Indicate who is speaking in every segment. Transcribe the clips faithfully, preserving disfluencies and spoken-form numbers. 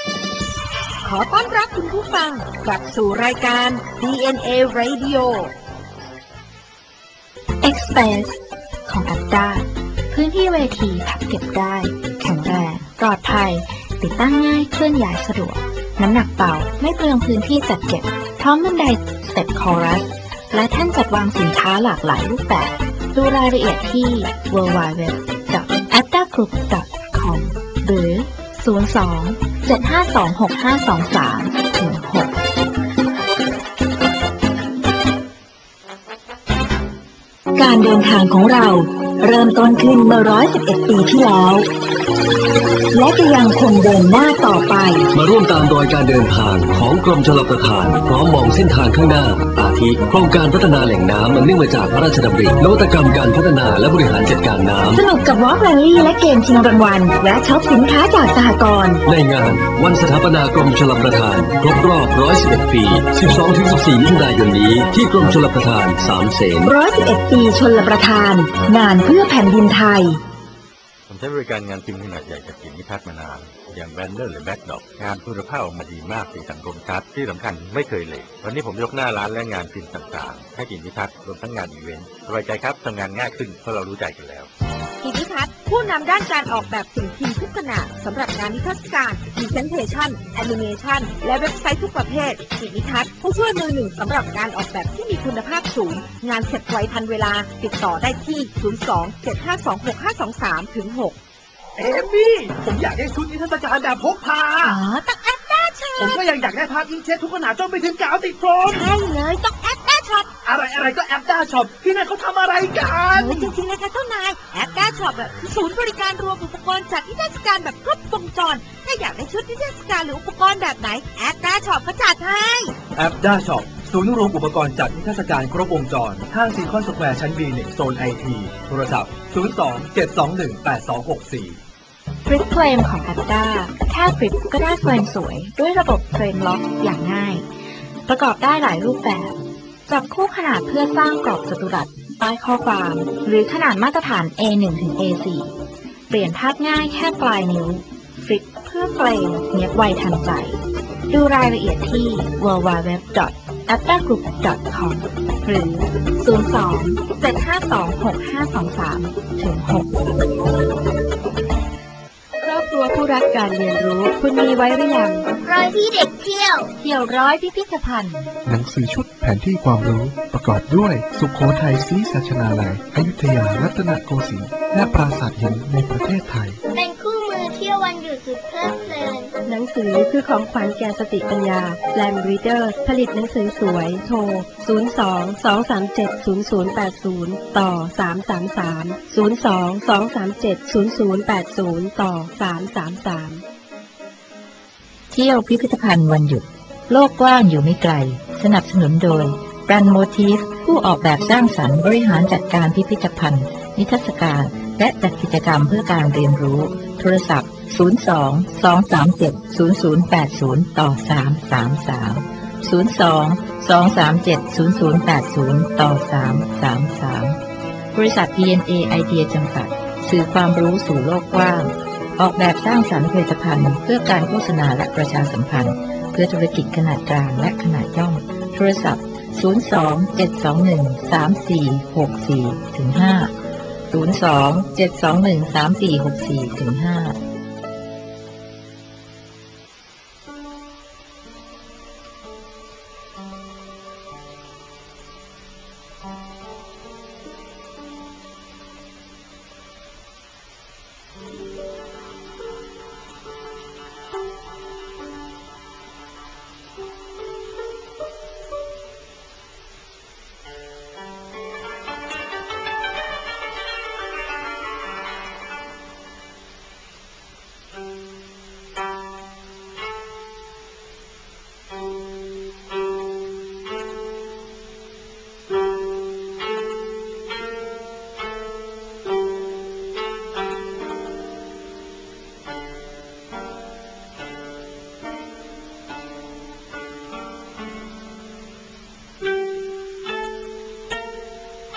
Speaker 1: ขอต้อนรับคุณผู้ฟังกลับสู่รายการ ดี เอ็น เอ Radio
Speaker 2: Express ของ Adda พื้นที่เวทีพับเก็บได้แข็งแรงปลอดภัยติดตั้งง่ายเคลื่อนย้ายสะดวกน้ำหนักเบาไม่เปลืองพื้นที่จัดเก็บพร้อมบันไดสเต็ปคอรัสและแท่นจัดวางสินค้าหลากหลายรูปแบบดูรายละเอียดที่ ดับเบิลยู ดับเบิลยู ดับเบิลยู ดอท แอดดากรุ๊ป ดอท คอม หรือ ศูนย์ สอง เจ็ด ห้า สอง หก ห้า สอง สาม ถึง หกการเดินทางของเราเริ่มต้นขึ้นเมื่อหนึ่งร้อยสิบเอ็ดปีที่แล้วและจะยังคงเดินหน้าต่อไป
Speaker 3: มาร่วมตามรอยการเดินทางของกรมชลประทานพร้อมมองเส้นทางข้างหน้าอาทิโครงการพัฒนาแหล่งน้ำมันเนื่องมาจากพระราชดำรินวัตกรรมการพัฒนาและบริหารจัดการน้ำ
Speaker 2: สนุกกับวอล์กแรลลี่และเกมชิงรางวัลและช็อปสินค้าจากสหกรณ์
Speaker 3: ในงานวันสถาปนากรมชลประทานครบรอบหนึ่งร้อยสิบเอ็ดปี สิบสองถึงสิบสี่ มิถุนายนนี้ที่กรมชลประทานสามเสน
Speaker 2: หนึ่งร้อยสิบเอ็ดปีชลประทานงานเพื่อแผ่นดินไทย
Speaker 4: ผมใช้บริการงานพิมพ์ขนาดใหญ่จากกิ่งนิพัฒน์มานานอย่างแบนเนอร์หรือแบ็คดอกงานคุณภาพออกมาดีมากสีสันคมชัดที่สำคัญไม่เคยเหลววันนี้ผมยกหน้าร้านและงานพิมพ์ต่างๆให้กิ่งนิพัฒน์รวมทั้งงานอีเวนต์สบายใจครับทำงานง่ายขึ้นเพราะเรารู้ใจกันแล้ว
Speaker 1: กิ่งนิพัฒน์ผู้นำด้านการออกแบบสิ่งพิมพ์ทุกขนาดสำหรับงานนิทรรศการ Presentation Animation และเว็บไซต์ทุกประเภทกิ่งนิพัฒน์ผู้ช่วยมือหนึ่งสำหรับการออกแบบที่มีคุณภาพสูงงานเสร็จไวทันเวลาติดต่อได้ที่ ศูนย์ สอง เจ็ด ห้า สอง หก ห้า สอง สาม ถึง หก
Speaker 5: เอมี่ผมอยากได้ชุดนิทรรศการแบบพกพา
Speaker 1: อ๋อต้องแอดด้าช็อป
Speaker 5: ผมก็ยังอยากได้ภาพอิงเช็ดทุกขนาดจนไปถึงกาวติดโฟม
Speaker 1: ใช่เลยต้องแอดด้าช็อป
Speaker 5: อะไรอะไรก็แอดด้าช็อปที่นั่นเขาทำอะไรกัน
Speaker 1: จริงๆเลยค่ะเจ้านายแอดด้าช็อปแบบศูนย์บริการรวมอุปกรณ์จัดนิทรรศการแบบครบวงจรถ้าอยากได้ชุดนิทรรศการหรืออุปกรณ์แบบไหนแอดด้าช็อปเขาจัดให้
Speaker 5: แอดด้าช็อปศูนย์รวมอุปกรณ์จัดนิทรรศการครบวงจรห้างซีคอนสแควร์ชั้น บี หนึ่ง โซน ไอ ที โทรศัพท์ศูนย์ สอง เจ็ด สอง หนึ่ง แปด สอง หก สี่
Speaker 2: ฟลิปเฟรมของ Adda แค่ฟลิปก็ได้เฟรมสวยด้วยระบบเฟรมล็อกอย่างง่ายประกอบได้หลายรูปแบบจับคู่ขนาดเพื่อสร้างกรอบจัตุรัสใต้ข้อความหรือขนาดมาตรฐาน เอ หนึ่ง ถึง เอ สี่ เปลี่ยนภาพง่ายแค่ปลายนิ้วฟลิปเพื่อเฟรมเนียบไวทันใจดูรายละเอียดที่ ดับเบิลยู ดับเบิลยู ดับเบิลยู ดอท แอดดากรุ๊ป ดอท คอม หรือ ศูนย์ สอง เจ็ด ห้า สอง หก ห้า สอง สาม ถึง หกครอบครัวผู้รักการเรียนรู้คุณมีไว้หรือยัง
Speaker 6: ร้อยที่เด็กเที่ยว
Speaker 2: เที่ยวร้อยพิพิธภัณฑ์
Speaker 7: หนังสือชุดแผนที่ความรู้ประกอบด้วยสุโขทัยศรีสัชนาลัยอยุธยารัตนโกสินทร์และปราสาทหินในประเทศไทย
Speaker 6: เป็นคู่มือเที่ยววันหยุดสุดเพลิดเพลิน
Speaker 2: หนังสือคือของขวัญแก่สติปัญญาแลมรีเดอร์ผลิตหนังสือสวยโทรศูนย์ สอง สอง สาม เจ็ด ศูนย์ ศูนย์ แปด ศูนย์ต่อสาม สาม สาม ศูนย์ สอง สอง สาม เจ็ด ศูนย์ ศูนย์ แปด ศูนย์ต่อสาม สาม สามเที่ยวพิพิธภัณฑ์วันหยุดโลกกว้างอยู่ไม่ไกลสนับสนุนโดยแบรนด์โมทีฟผู้ออกแบบสร้างสรรค์บริหารจัดการพิพิธภัณฑ์นิทรรศการและจัดกิจกรรมเพื่อการเรียนรู้โทรศัพท์ศูนย์ สอง สอง สาม เจ็ด ศูนย์ ศูนย์ แปด ศูนย์ต่อสาม สาม สาม ศูนย์ สอง สอง สาม เจ็ด ศูนย์ ศูนย์ แปด ศูนย์ต่อสาม สาม สามบริษัท ดี เอ็น เอ ไอเดียจำกัดสื่อความรู้สู่โลกกว้างออกแบบสร้างสรรค์ผลิตภัณฑ์เพื่อการโฆษณาและประชาสัมพันธ์เพื่อธุรกิจขนาดกลางและขนาดย่อมโทรศัพท์ศูนย์ สอง เจ็ด สอง หนึ่ง สาม สี่ หก สี่ ถึง ห้า ศูนย์ สอง เจ็ด สอง หนึ่ง สาม สี่ หก สี่ ถึง ห้า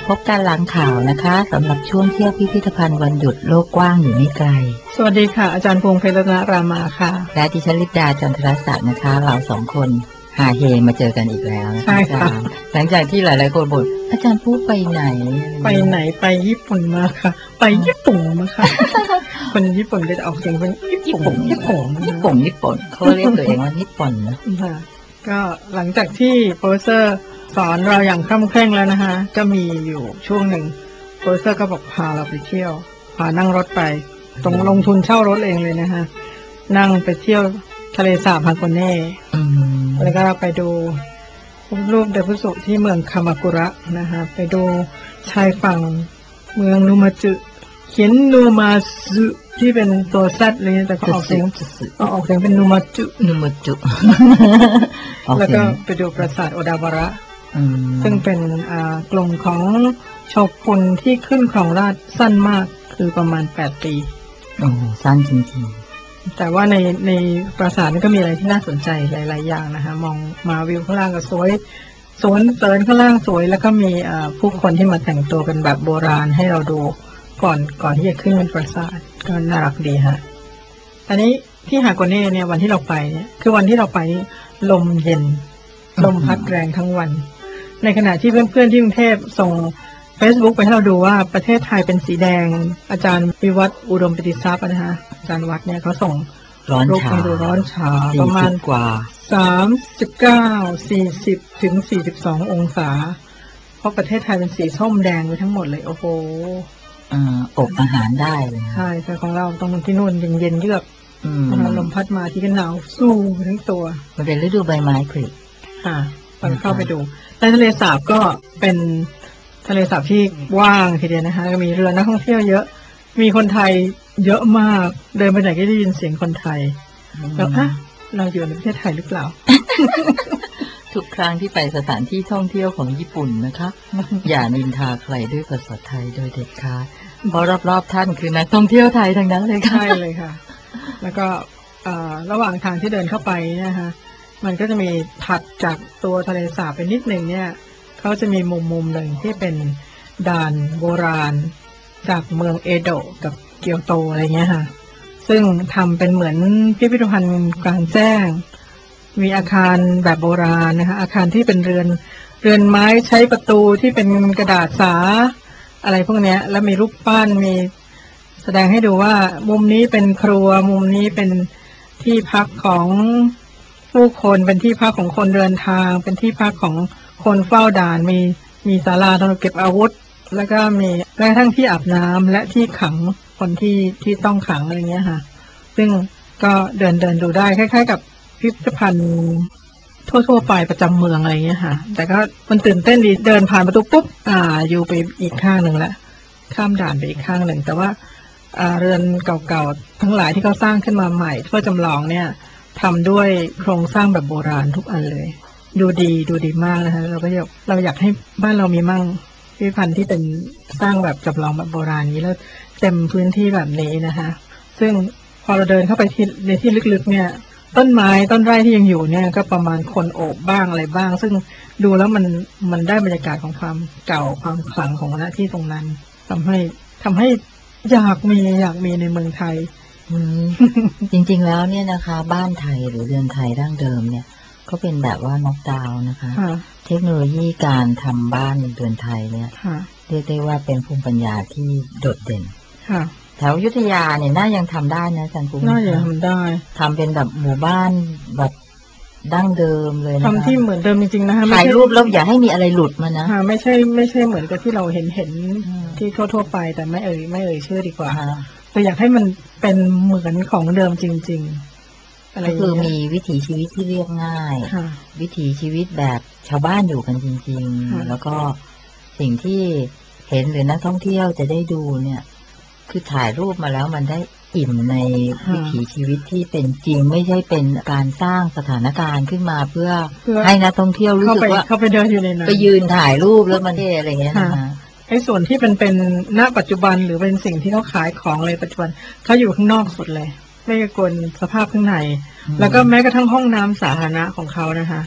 Speaker 8: พบกันหลังข่าวนะคะสำหรับช่วงเที่ยวพิพิธภัณฑ์วันหยุดโลกกว้างอยู่ไม่ไกล
Speaker 9: สวัสดีค่ะอาจารย์พงษ์เพชรรัตนรามาค่ะ
Speaker 8: และดิฉันลิปดาจันทรศักดิ์นะคะเราสองคนหาเฮมาเจอกันอีกแล้วนะคะ
Speaker 9: ใช่ค่ะ
Speaker 8: หลังจากที่หลายๆคนบ่นอาจารย์พูดไปไหน
Speaker 9: ไปไหนไปญี่ปุ่นมาค่ะไปญี่ปุ่นมาค่ะคนญี่ปุ่นจะออกเสียงเป็นญี่ปุ่นญี่ปุ่น
Speaker 8: ญี่ปุ่นญี่ปุ่นเขาเรียกตัวเองว่าญี่ปุ่นนะ
Speaker 9: ก็หลังจากที่โปรเฟสเซอร์สอนเราอย่างคล่ำเคร่งแล้วนะคะก็มีอยู่ช่วงหนึ่งโปรเฟสเซอร์ก็บอกพาเราไปเที่ยวพานั่งรถไปตรงลงทุนเช่ารถเองเลยนะคะนั่งไปเที่ยวทะเลสาบฮาโกเน่แล้วก็ไปดูรูปเดพุสุที่เมืองคามากุระนะคะไปดูชายฝั่งเมืองนูมาจุเขียนนูมาจุที่เป็นตัวแซดเลยแต่ก็ออกเสียงออกเสียงเป็นนูมาจุ
Speaker 8: นูมาจุ
Speaker 9: แล้วก็ไปดูปราสาทโอดาวาระซึ่งเป็นกลุ่มของโชกุนที่ขึ้นครองราชย์สั้นมากคือประมาณแปดปี
Speaker 8: โอ้สั้นจริง
Speaker 9: ๆแต่ว่าในในปราสาทนี้ก็มีอะไรที่น่าสนใจหลายๆอย่างนะคะมองมาวิวข้างล่างก็สวยสวนเสริญข้างล่างสวยแล้วก็มีผู้คนที่มาแต่งตัวกันแบบโบราณให้เราดูก่อนก่อนที่จะขึ้นเป็นปราสาทก็น่ารักดีฮะอันนี้ที่ฮาโกเน่เนี่ยวันที่เราไปเนี่ยคือวันที่เราไปลมเย็นลมพัดแรงทั้งวันในขณะที่เพื่อนๆที่กรุงเทพส่ง Facebook ไปให้เราดูว่าประเทศไทยเป็นสีแดงอาจารย์วิวัฒน์อุดมปิติทรัพย์นะคะอาจารย์วัดเนี่ยเขาส่ง
Speaker 8: ร้อน
Speaker 9: ชาดูร้อนชาประมาณ
Speaker 8: กว่า
Speaker 9: สามสิบเก้า สี่สิบถึงสี่สิบสององศาเพราะประเทศไทยเป็นสีส้มแดงไปทั้งหมดเลยโอ้โห
Speaker 8: อ่าอบอาหารได้เลย
Speaker 9: ใช่แต่ของเราตรงที่นู่นเย็นๆเยือกลมพัดมาที่ก็หนาวสู้ทั้งตัว
Speaker 8: มันเป็นฤดูใบไม้ผลิ
Speaker 9: ค่ะตอนเข้าไปดูใต้ทะเลสาบก็เป็นทะเลสาบที่ว่างทีเดียวนะคะก็มีเรือนักท่องเที่ยวเยอะมีคนไทยเยอะมากเดินไปไหนก็ได้ยินเสียงคนไทยแล้วอ่ะเราอยู่ในประเทศไทยหรือเปล่า
Speaker 8: ทุกครั้งที่ไปสถานที่ท่องเที่ยวของญี่ปุ่นนะคะ อย่านินทาใครด้วยภาษาไทยโดยเด็ดขาดเพราะรอบๆท่านคือนักท่องเที่ยวไทยทั้งนั้นเลยค่ะ
Speaker 9: ใช่เลยค่ะแล้วก็ระหว่างทางที่เดินเข้าไปนะคะมันก็จะมีถัดจากตัวทะเลสาบไปนิดหนึ่งเนี่ยเขาจะมีมุมมุมหนึ่งที่เป็นด่านโบราณจากเมืองเอโดะกับเกียวโตอะไรเงี้ยค่ะซึ่งทำเป็นเหมือนพิพิธภัณฑ์กลางแจ้งมีอาคารแบบโบราณนะคะอาคารที่เป็นเรือนเรือนไม้ใช้ประตูที่เป็นกระดาษสาอะไรพวกนี้แล้วมีรูปปั้นมีแสดงให้ดูว่ามุมนี้เป็นครัวมุมนี้เป็นที่พักของผู้คนเป็นที่พักของคนเดินทางเป็นที่พักของคนเฝ้าด่านมีมีศาลาสำหรับเก็บอาวุธแล้วก็มีแม้กระทั่งที่อาบน้ำและที่ขังคนที่ที่ต้องขังอะไรเงี้ยค่ะซึ่งก็เดินเดินดูได้คล้ายๆกับพิพิธภัณฑ์ทั่วๆไปประจำเมืองอะไรเงี้ยค่ะแต่ก็มันตื่นเต้นดีเดินผ่านประตูปุ๊บอ่าอยู่ไปอีกข้างหนึ่งละข้ามด่านไปอีกข้างหนึ่งแต่ว่าอ่าเรือนเก่าๆทั้งหลายที่เขาสร้างขึ้นมาใหม่เพื่อจำลองเนี่ยทำด้วยโครงสร้างแบบโบราณทุกอันเลยดูดีดูดีมากนะคะเราก็อยากเราอยากให้บ้านเรามีมั่งพิพิธภัณฑ์ที่เป็นสร้างแบบจำลองแบบโบราณนี้แล้วเต็มพื้นที่แบบนี้นะคะซึ่งพอเราเดินเข้าไปที่ในที่ลึกๆเนี่ยต้นไม้ต้นไร่ที่ยังอยู่เนี่ยก็ประมาณคนโอบบ้างอะไรบ้างซึ่งดูแล้วมันมันได้บรรยากาศของความเก่าความขลังของณที่ตรงนั้นทำให้ทำให้อยากมีอยากมีในเมืองไทย
Speaker 8: จริงๆแล้วเนี่ยนะคะบ้านไทยหรือเรือนไทยดั้งเดิมเนี่ยก็เป็นแบบว่าน็อกดาวน์นะคะเทคโนโลยีการทำบ้านเรือนไทยเนี่ยเรียกได้ว่าเป็นภูมิปัญญาที่โดดเด่นแถวอยุธยาเนี่ยน่ายังทำได้นะอาจารย์ภูมิ
Speaker 9: น่ายังทำได้
Speaker 8: ทำเป็นแบบหมู่บ้านแบบดั้งเดิมเลยนะคะ
Speaker 9: ทำที่เหมือนเดิมจริงๆนะคะ
Speaker 8: ถ่ายรูปแล้วอย่าให้มีอะไรหลุดมานะ
Speaker 9: ไม่ใช่ไม่ใช่เหมือนกับที่เราเห็นเห็นที่ทั่วๆไปแต่ไม่เอ่ยไม่เอ่ยชื่อดีกว่าแต่อยากให้มันเป็นเหมือนของเดิมจริงๆ
Speaker 8: ก็คือมีวิถีชีวิตที่เรียบง่ายวิถีชีวิตแบบชาวบ้านอยู่กันจริงๆแล้วก็สิ่งที่เห็นหรือนักท่องเที่ยวจะได้ดูเนี่ยคือถ่ายรูปมาแล้วมันได้อิ่มในวิถีชีวิตที่เป็นจริงไม่ใช่เป็นการสร้างสถานการณ์ขึ้นมาเพื่อให้นักท่องเที่ยวรู้สึกว่า
Speaker 9: เขาไปเดินอยู่ในนั้น
Speaker 8: ไปยืนถ่ายรูปแล้วมันเท่อะไรเงี้ยนะคะ
Speaker 9: ไอ้ส่วนที่เป็นเป็นณปัจจุบันหรือเป็นสิ่งที่เขาขายของเลยปัจจุบันเขาอยู่ข้างนอกสุดเลยไม่กวนสภาพข้างในแล้วก็แม้กระทั่งห้องน้ำสาธารณะของเขานะคะ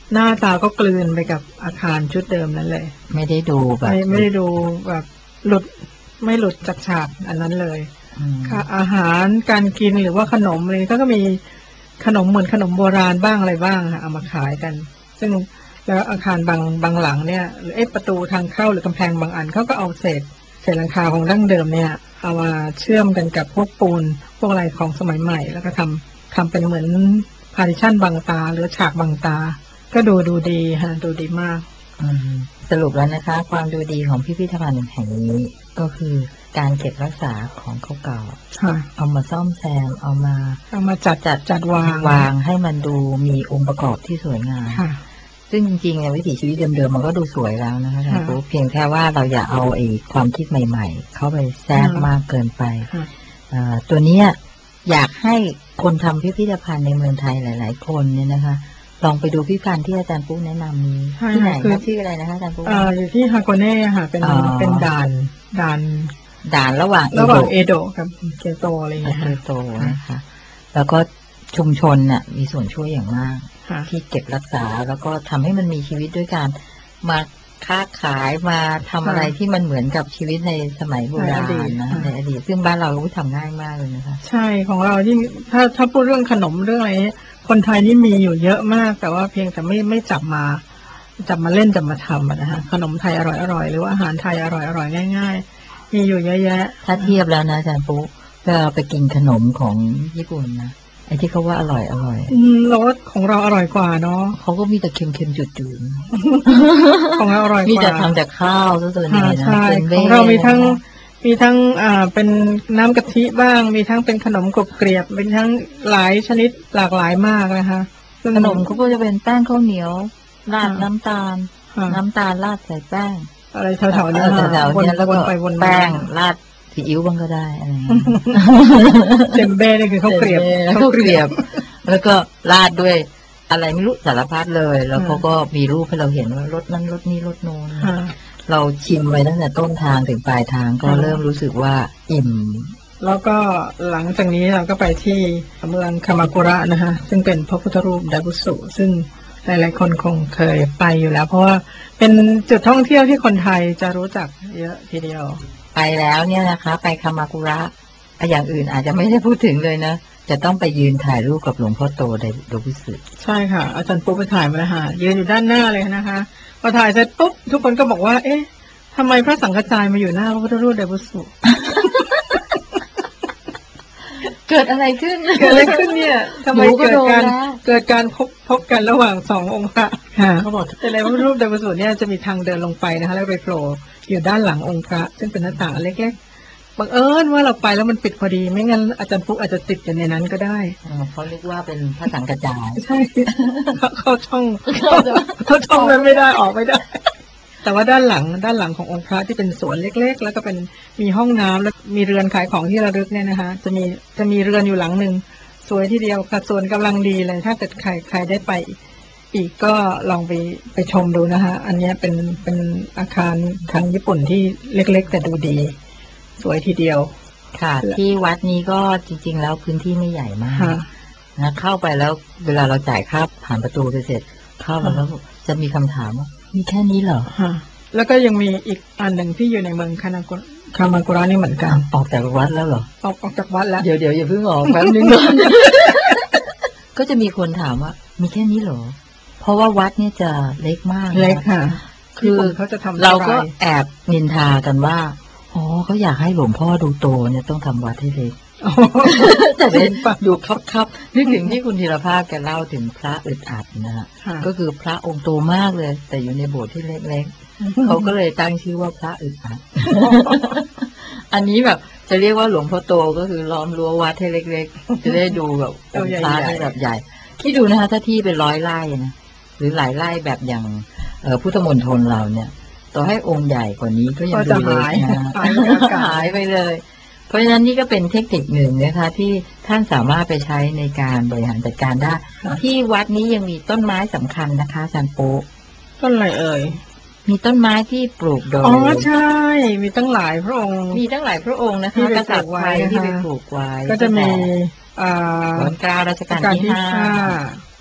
Speaker 9: หน้าตาก็กลืนไปกับอาคารชุดเดิมนั่นเลย
Speaker 8: ไม่ได้ดูแบบ
Speaker 9: ไม่ไม่ได้ดูแบบหลุดไม่หลุดจากฉากอันนั้นเลยค่ะอาหารการกินหรือว่าขนมอะไรก็ก็มีขนมเหมือนขนมโบราณบ้างอะไรบ้างเอามาขายกันซึ่งแล้วอาคารบางบางหลังเนี่ยหรือเอ๊ะประตูทางเข้าหรือกำแพงบางอันเขาก็เอาเศษเศษหลังคาของดั้งเดิมเนี่ยเอามาเชื่อมกันกับพวกปูนพวกอะไรของสมัยใหม่แล้วก็ทำทำเป็นเหมือนพาร์ติชันบังตาหรือฉากบังตาก็ดูดูดีฮะดูดีมาก
Speaker 8: สรุปแล้วนะคะความดูดีของพิพิธภัณฑ์แห่งนี้ก็คือการเก็บรักษาของเก่าๆเอามาซ่อมแซมเอามา
Speaker 9: เอามาจัดจัดจัดวาง
Speaker 8: วางให้มันดูมีองค์ประกอบที่สวยงามซึ่งจริงๆเนี่ยวิถีชีวิตเดิมๆมันก็ดูสวยแล้วนะคะท่านผู้เพียงแค่ว่าเราอย่าเอาไอ้ความคิดใหม่ๆเข้าไปแทรกมากเกินไปตัวนี้อยากให้คนทำพิพิธภัณฑ์ในเมืองไทยหลายๆคนเนี่ยนะคะลองไปดูพิพิธภัณฑ์ที่อาจารย์ปุ๊กแนะนำนี้ที่ไหนคะชื่ออะไรนะคะอาจารย์ปุ๊ก
Speaker 9: อยู่ที่ฮาโกเน่ค่ะเป็นเป็นด่านด่าน
Speaker 8: ด่านระหว่าง
Speaker 9: ระหว่างเอโดะกับเกโตอะไรอย่างเงี้ย
Speaker 8: เกโตนะคะแล้วก็ชุมชนน่ะมีส่วนช่วยอย่างมากที่เก็บรักษาแล้วก็ทำให้มันมีชีวิตด้วยการมาค้าขายมาทำอะไรที่มันเหมือนกับชีวิตในสมัยโบราณนะในอดีตซึ่งบ้านเราก็ทำง่ายมากเลยนะคะ
Speaker 9: ใช่ของเราที่ถ้าถ้าพูดเรื่องขนมเรื่องอะไรคนไทยนี่มีอยู่เยอะมากแต่ว่าเพียงแต่ไม่ไม่จับมาจับมาเล่นจับมาทำนะฮะขนมไทยอร่อยอร่อยหรือว่าอาหารไทยอร่อยอร่อยง่ายๆมีอยู่เยอะแยะ
Speaker 8: ถ้าเทียบแล้วนะอาจารย์ปุ๊เวลาไปกินขนมของญี่ปุ่นนะไอ้ที่เขาว่าอร่อยอร่อย
Speaker 9: รสของเราอร่อยกว่าเนาะ
Speaker 8: เขาก็มีแต่เค็มๆจืด
Speaker 9: ๆของเราอร่อยกว่า
Speaker 8: มีแต่ทำจากข้าวซะส่วนใหญ่นะ
Speaker 9: ของเรามีทั้งมีทั้งอ่าเป็นน้ำกะทิบ้างมีทั้งเป็นขนมกรุบเกรียบเป็นทั้งหลายชนิดหลากหลายมากนะคะ
Speaker 8: ขนมเขาก็จะเป็นแป้งข้าวเหนียวราดน้ำตาลน้ำตาลราดใส่แป้ง
Speaker 9: อะไรแถวๆนี้
Speaker 8: แถวๆนี้แล้วก็แป้งราดซีอิ๊วบ้างก็ได้อะไร
Speaker 9: เซมเบ้นี่คือข้าวเกรียบ
Speaker 8: ข้าวเกรียบแล้วก็ราดด้วยอะไรไม่รู้สารพัดเลยแล้วเขาก็มีรูปให้เราเห็นว่ารสนั้นรสนี้รสโน้นเราชิมไปตั้งแต่ต้นทางถึงปลายทางก็เริ่มรู้สึกว่าอิ่ม
Speaker 9: แล้วก็หลังจากนี้เราก็ไปที่เมืองคามากุระนะคะซึ่งเป็นพระพุทธรูปไดบุสุซึ่งหลายๆคนคงเคยไปอยู่แล้วเพราะว่าเป็นจุดท่องเที่ยวที่คนไทยจะรู้จักเยอะทีเดียว
Speaker 8: ไปแล้วเนี่ยนะคะไปคามากุระอย่างอื่นอาจจะไม่ได้พูดถึงเลยนะจะต้องไปยืนถ่ายรูปกับหลวงพ่อโตไดบุสุ
Speaker 9: ใช่ค่ะอาจารย์ปุ๊บไปถ่ายมาแล้วค่ะยืนอยู่ด้านหน้าเลยนะคะพอถ่ายเสร็จปุ๊บทุกคนก็บอกว่าเอ๊ะทำไมพระสังฆจายมาอยู่หน้าพระพุทธรูปไดบุสุ
Speaker 8: เกิดอะไรขึ้น
Speaker 9: เกิดอะไรขึ้นเนี่ยทำไมเกิดการเกิดการพบพบกันระหว่างสององค์พระค่ะเขาบอกแต่ในพระพุทธรูปไดบุสุเนี่ยจะมีทางเดินลงไปนะคะแล้วไปโผล่อยู่ด้านหลังองค์พระซึ่งเป็นหน้าต่างเล็กๆบังเอิญว่าเราไปแล้วมันปิดพอดีไม่งั้นอาจารย์ปุ๊กอาจจะติดอยู่ในนั้นก็ได้
Speaker 8: เขาเรียกว่าเป็นพระสังฆจาย
Speaker 9: ใช่เขาช่องเขาช่องนั้นไม่ได้ออกไม่ได้แต่ว่าด้านหลังด้านหลังขององค์พระที่เป็นสวนเล็กๆแล้วก็เป็นมีห้องน้ำแล้วมีเรือนขายของที่ระลึกเนี่ยนะคะจะมีจะมีเรือนอยู่หลังหนึ่งสวยทีเดียวค่ะส่วนกำลังดีเลยถ้าเกิดใครใครได้ไปอีกก็ลองไปไปชมดูนะคะอันนี้เป็นเป็นอาคารทางญี่ปุ่นที่เล็กๆแต่ดูดีสวยทีเดียว
Speaker 8: ค่ะที่วัดนี้ก็จริงๆแล้วพื้นที่ไม่ใหญ่มากนะเข้าไปแล้วเวลาเราจ่ายค่าผ่านประตูไปเสร็จเข้ามาแล้วจะมีคำถามว่ามีแค่นี้เหรอ
Speaker 9: แล้วก็ยังมีอีกอันหนึ่งที่อยู่ในเมืองคานากุคามากุระนี่เหมือนกัน
Speaker 8: ออกจากวัดแล้วเหรอ
Speaker 9: ออกออกจากวัดแล้ว
Speaker 8: เดี๋ยวเดี๋ยวอย่าเพิ่งออกแป๊บนึงก่อนก็จะมีคนถามว่ามีแค่นี้เหรอเพราะว่าวัดเนี่ยจะเล็กมาก
Speaker 9: เล็กค่ะ
Speaker 8: คือเขาจะทำเราก็แอบนินทากันว่าอ๋อเขาอยากให้หลวงพ่อดูโตเนี่ยต้องทำวัดให้เล็กแต่เป็นดูครับๆนึกถึงที่คุณธีรภาพแกเล่าถึงพระอึดอัดนะฮะก็คือพระองค์โตมากเลยแต่อยู่ในโบสถ์ที่เล็กๆเขาก็เลยตั้งชื่อว่าพระอึดอัดอันนี้แบบจะเรียกว่าหลวงพ่อโตก็คือล้อมรั้ววัดให้เล็กๆจะได้ดูแบบองค์พระที่แบบใหญ่ที่ดูนะคะถ้าที่เป็นร้อยไร่นะหรือหลายไร่แบบอย่างพุทธมณฑลเราเนี่ยต่อให้องค์ใหญ่กว่านี้ก็ยังดูเล็กนะหายไปเลยเพราะฉะนั้นนี่ก็เป็นเทคนิคหนึ่งนะคะที่ท่านสามารถไปใช้ในการบริหารจัดการได้ที่วัดนี้ยังมีต้นไม้สำคัญนะคะอาจารย์โป๊
Speaker 9: ต้นอะไรเอ่ย
Speaker 8: มีต้นไม้ที่ปลูกโดย
Speaker 9: อ๋อใช่มีตั้งหลายพระองค์
Speaker 8: มีตั้งหลายพระองค์นะคะกษัตริย์ไทยที่ไปปลูกไว้
Speaker 9: ก็จะมี
Speaker 8: รัชกาลรัชกาลที่ห้า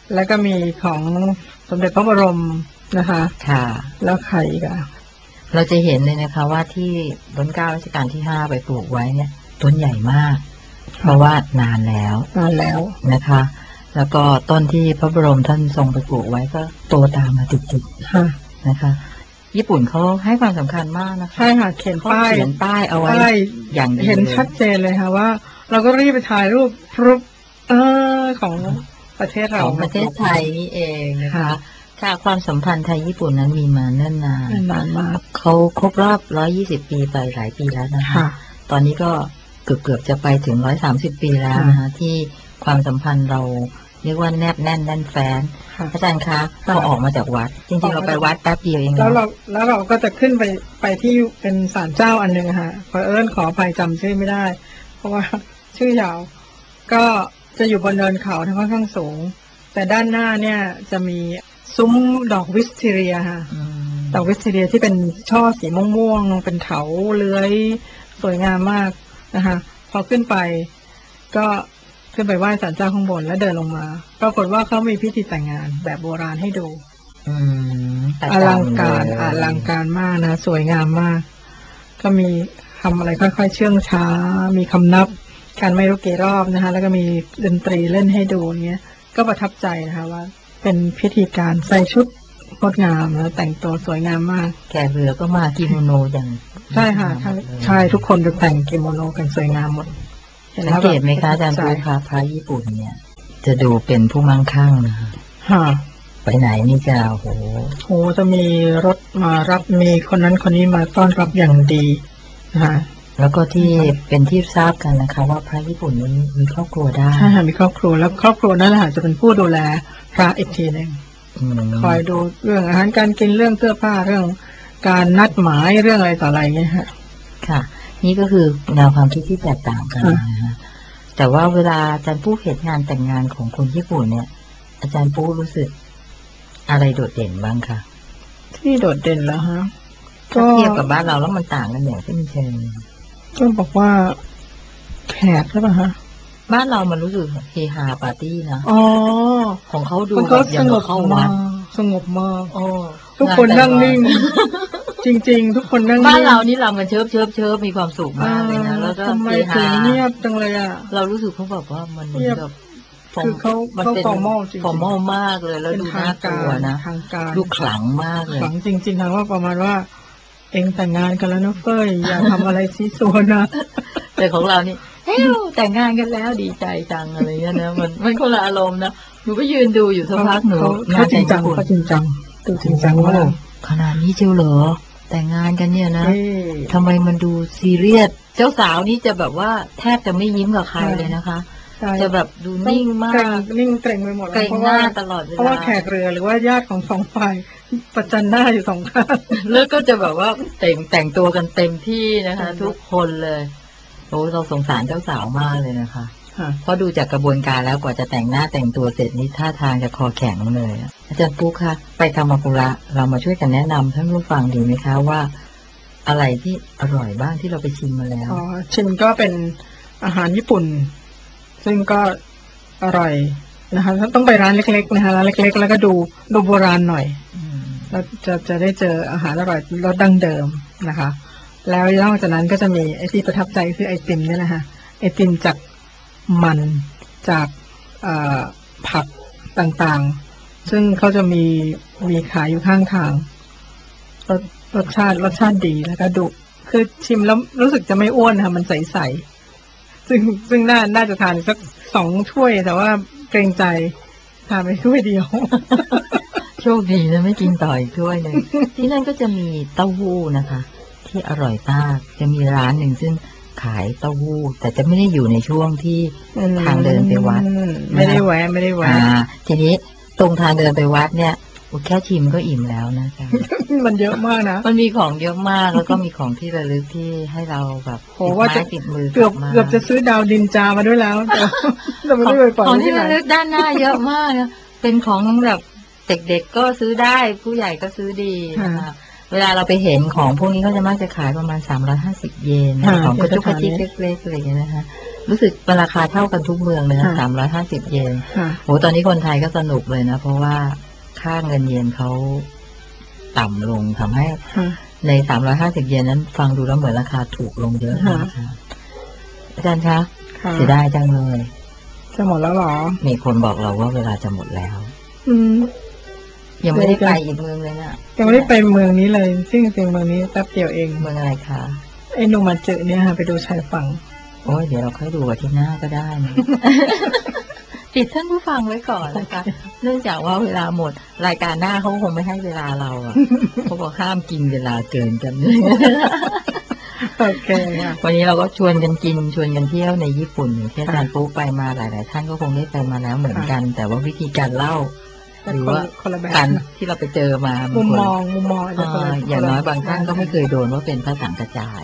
Speaker 9: แล้วก็มีของสมเด็จพระบรมนะคะ
Speaker 8: ค่ะ
Speaker 9: แล้วใครอีกอะ
Speaker 8: เราจะเห็นเลยนะคะว่าที่รัชกาลรัชกาลที่ห้าไปปลูกไว้เนี่ยต้นใหญ่มากเพราะว่านานแล้ว
Speaker 9: นานแล้ว
Speaker 8: นะคะแล้วก็ต้นที่พระบรมท่านทรงไปปลูกไว้ก็โตตามมาติดๆนะคะญี่ปุ่นเขาให้ความสำคัญมากนะคะ
Speaker 9: ใช่ค่ะเขียนป้าย
Speaker 8: เขียนป้ายเอาไว้อย่าง
Speaker 9: เห็นชัดเจนเลยค่ะว่าเราก็รีบไปถ่ายรูปรูปเออของประเทศเรา
Speaker 8: ของประเทศไทยนี่เองนะคะค่ะความสัมพันธ์ไทยญี่ปุ่นนั้นมีมาเนิ่นนาน
Speaker 9: นานมาก
Speaker 8: เขาครบรอบร้อยยี่สิบปีไปหลายปีแล้วนะคะตอนนี้ก็เกือบเกือบจะไปถึงร้อยสามสิบปีแล้วนะคะที่ความสัมพันธ์เราเรียกว่าแนบแน่นแน่นแฟ้นอาจารย์คะเราออกมาจากวัดจริงๆเราไปวัดแป๊บเดียวเอง
Speaker 9: แล้วเราแล้วเราก็จะขึ้นไปไปที่เป็นศาลเจ้าอันหนึ่งค่ะขอเอิญขอไปจำชื่อไม่ได้เพราะว่าชื่อยาวก็จะอยู่บนเนินเขาทั้งค่อนข้างสูงแต่ด้านหน้าเนี่ยจะมีซุ้มดอกวิสเทเรียค่ะดอกวิสเทเรียที่เป็นช่อสีม่วงๆเป็นเถาเลื้อยสวยงามมากนะคะพอขึ้นไปก็ขึ้นไปไหว้ศาลเจ้าข้างบนแล้วเดินลงมาปรากฏว่าเขามีพิธีแต่งงานแบบโบราณให้ดูอลังการอลังการมากนะสวยงามมากก็มีทำอะไรค่อยๆเชื่องช้ามีคำนับการไม่รู้กี่รอบนะคะแล้วก็มีดนตรีเล่นให้ดูเงี้ยก็ประทับใจนะคะว่าเป็นพิธีการใส่ชุดงดงามแล้วแต่งตัวสวยงามมาก
Speaker 8: แขกเรือก็มากิโมโนอย่าง
Speaker 9: ใช่ค่ะใช่ทุกคนจะแต่งกิโมโนกันสวยงามหมด
Speaker 8: สังเกตไหมคะอาจารย์ปูคะพระญี่ปุ่นเนี่ยจะดูเป็นผู้มั่งคั่งนะคะไปไหนนี่จะโห
Speaker 9: โหจะมีรถมารับมีคนนั้นคนนี้มาต้อนรับอย่างดีนะคะ
Speaker 8: แล้วก็ที่เป็นที่ทราบกันนะคะว่าพระญี่ปุ่นนี้มีครอบครัวได้
Speaker 9: ใช่ค่ะมีครอบครัวแล้วครอบครัวนั่นแหละจะเป็นผู้ดูแลพระอีกทีหนึ่งคอยดูเรื่องอาหารการกินเรื่องเสื้อผ้าเรื่องการนัดหมายเรื่องอะไรต่ออะไรเงี้ยค่ะ
Speaker 8: ค่ะนี่ก็คือแนวความคิดที่แตกต่างกันนะคะแต่ว่าเวลาอาจารย์ปู้เห็นงานแต่งงานของคนญี่ปุ่นเนี่ยอาจารย์ปู้รู้สึกอะไรโดดเด่นบ้างคะ
Speaker 9: ที่โดดเด่นแล้วฮะ
Speaker 8: ก็เทียบกับบ้านเราแล้วมันต่างกันอย่างสิ้นเชิง
Speaker 9: ก็บอกว่าแขกใช่ป่ะฮะ
Speaker 8: บ้านเรามันรู้สึกเฮฮาปาร์ตี้นะ
Speaker 9: อ๋อ
Speaker 8: ของเขาดูแบบอย่างเข้าวัด
Speaker 9: สงบมากทุกคนนั่งนิ่งจริงๆทุกคนนั่ง
Speaker 8: บ้านเรานี่เรามันเชิบเชิบเชิบมีความสุขมากเลยนะแล้วก็
Speaker 9: ทำไมถึงเงียบจังเลยอ่ะ
Speaker 8: เรารู้สึกเขาแบบว่ามันแบบ
Speaker 9: คือเขาเขาฟอร์มอลจริง
Speaker 8: ฟอร์มอลมากเลยแล้วดูน่ากลัวนะดูขลังมากเลย
Speaker 9: ขลังจริงๆค่ะว่าประมาณว่าเองแต่งงานกันแล้วนะเฟ้ยอย่าทำอะไรซีซัวนะ
Speaker 8: แต่ของเรานี่เฮ้ยแต่งงานกันแล้วดีใจจังอะไรเงี้ยนะมันมันคนละอารมณ์นะหนูก็ยืนดูอยู่สักพักหนู
Speaker 9: งานแต่งญี่ปุ่นเขาจริงจังดูจริงจังว่า
Speaker 8: ขนาดนี้เจ้าเหรอแต่งงานกันเนี่ยนะทำไมมันดูซีเรียสเจ้าสาวนี่จะแบบว่าแทบจะไม่ยิ้มกับใครเลยนะคะจะแบบดูนิ่งมาก
Speaker 9: นิ่งเกรงไปหมด
Speaker 8: เกรงหน้าตลอดเวลา
Speaker 9: เพราะว่าแขกเรือหรือว่าญาติของสองฝ่ายประจันหน้าอยู่สองข้าง
Speaker 8: แล้วก็จะแบบว่าแต่งแต่งตัวกันเต็มที่นะคะทุกคนเลยโอ้เราสงสารเจ้าสาวมากเลยนะคะเพราะดูจากกระบวนการแล้วกว่าจะแต่งหน้าแต่งตัวเสร็จนี่ท่าทางจะคอแข็งเลยอาจารย์ปุ๊กคะไปคามาคุระเรามาช่วยกันแนะนำท่านผู้ฟังดีไหมคะว่าอะไรที่อร่อยบ้างที่เราไปชิมมาแล้ว
Speaker 9: อ๋อชิมก็เป็นอาหารญี่ปุ่นซึ่งก็อร่อยนะคะต้องไปร้านเล็กๆนะคะร้านเล็กๆแล้วก็ดูดูโบราณหน่อยแล้วจะจะได้เจออาหารอร่อยรสดั้งเดิมนะคะแล้วนอกจากนั้นก็จะมีไอที่ประทับใจคือไอติมเนี่ยนะคะไอติมจากมันจากผักต่างๆซึ่งเขาจะมีมีขายอยู่ข้างทางรสรสชาติรสชาติดีแล้วก็ดุคือชิมแล้วรู้สึกจะไม่อ้วนค่ะมันใสๆซึ่งซึ่งน่าน่าจะทานสักสองถ้วยแต่ว่าเกรงใจทานไปถ้วยเดียว
Speaker 8: โชคดีนะไม่กินต่ออีกถ้วยนึงที่นั่นก็จะมีเต้าหู้นะคะที่อร่อยมากจะมีร้านหนึ่งซึ่งขายเต้าหู้แต่จะไม่ได้อยู่ในช่วงที่ทางเดินไปวัด
Speaker 9: ไม่ได้แวะไม่ได้แวะ
Speaker 8: ทีนี้ตรงทางเดินไปวัดเนี่ยแค่ชิมก็อิ่มแล้วนะจ๊ะ
Speaker 9: มันเยอะมากนะ
Speaker 8: มันมีของเยอะมากแล้วก็มีของที่ระลึกที่ให้เราแบบ
Speaker 9: โหว่าจะติดมือเกือบเกือบจะซื้อดาวดินจามาด้วยแล้วแต่ไม่ได้ไปปล่อย
Speaker 8: ของที่ระลึกด้านหน้าเยอะมากนะเป็นของแบบเด็กๆก็ซื้อได้ผู้ใหญ่ก็ซื้อดีนะคะเวลาเราไปเห็นของพวกนี้ก็จะมักจะขายประมาณสามร้อยห้าสิบเยนของกระจุกกระจิกเล็กๆอะไรอย่างเงี้ยนะคะรู้สึกราคาเท่ากันทุกเมืองเลยนะสามร้อยห้าสิบเยนโหตอนนี้คนไทยก็สนุกเลยนะเพราะว่าค่าเงินเยนเขาต่ำลงทำให้ในสามร้อยห้าสิบเยนนั้นฟังดูแล้วเหมือนราคาถูกลงเยอะนะคะอาจารย์คะเสียดายจังเลย
Speaker 9: จะหมดแล้วหรอ
Speaker 8: มีคนบอกเราว่าเวลาจะหมดแล้ว
Speaker 9: อืม
Speaker 8: ยังไม่ได้ไปอีกเมืองเลยนะ
Speaker 9: ยังไม่ได้ไปเมืองนี้เลยซึ่งจริงเมืองนี้แป๊บเดียวเอง
Speaker 8: เมืองอะไรคะ
Speaker 9: ไอ้นูมาเจอเนี่ยค่ะไปดูชายฝั่ง
Speaker 8: โอ้ยเดี๋ยวเราค่อยดูอาทิตย์หน้าก็ได้นะ ติดท่านผู้ฟังไว้ก่อนนะคะเนื่องจากว่าเวลาหมดรายการหน้าเขาคงไม่ให้เวลาเราอ่ะ เขาบอกห้ามกินเวลาเกินกัน
Speaker 9: โอเคค่ะ
Speaker 8: วันนี้เราก็ชวนกันกินชวนกันเที่ยวในญี่ปุ่นอย่างที่อาจารย์ปุ๊ไปมาหลายๆท่านก็คงได้ไปมาแล้วเหมือนกันแต่ว่าวิธีการเล่าหรือว่าการที่เราไปเจอมา
Speaker 9: มุมมองมุมมอง
Speaker 8: อย่างน้อยบางท่านก็ไม่เคยโดนว่าเป็นพระสังฆจาย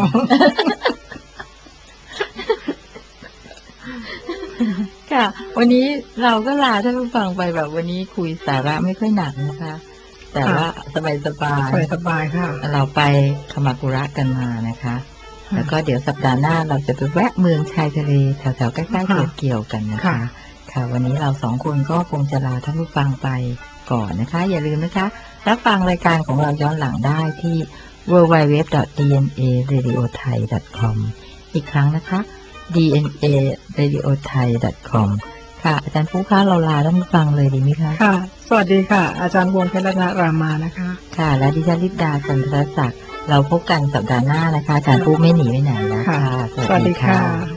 Speaker 8: ค่ะวันนี้เราก็ลาท่านผู้ฟังไปแบบวันนี้คุยสาระไม่ค่อยหนักนะคะแต่ว่าสบายสบาย
Speaker 9: สบายค่ะ
Speaker 8: เราไปคามากุระกันมานะคะแล้วก็เดี๋ยวสัปดาห์หน้าเราจะไปแวะเมืองชายทะเลแถวๆใกล้ๆโตเกียวกันนะคะค่ะวันนี้เราสองคนก็คงจะลาท่านผู้ฟังไปก่อนนะคะอย่าลืมนะคะรับฟังรายการของเราย้อนหลังได้ที่ ดับเบิลยู ดับเบิลยู ดับเบิลยู ดอท ดี เอ็น เอ เรดิโอไทย ดอท คอม อีกครั้งนะคะ ดี เอ็น เอ เรดิโอไทย ดอท คอม ค่ะอาจารย์ผู้ค้าเราลาท่านผู้ฟังเลยดีไหมคะ
Speaker 9: ค่ะสวัสดีค่ะอาจารย์วงศ์เพชรรัตนรามานะคะ
Speaker 8: ค่ะและดิฉันลิปดาจันทรศักดิ์เราพบกันสัปดาห์หน้านะคะอาจารย์ผู้ไม่หนีไปไหนนะคะ
Speaker 9: สวัสดีค่ะ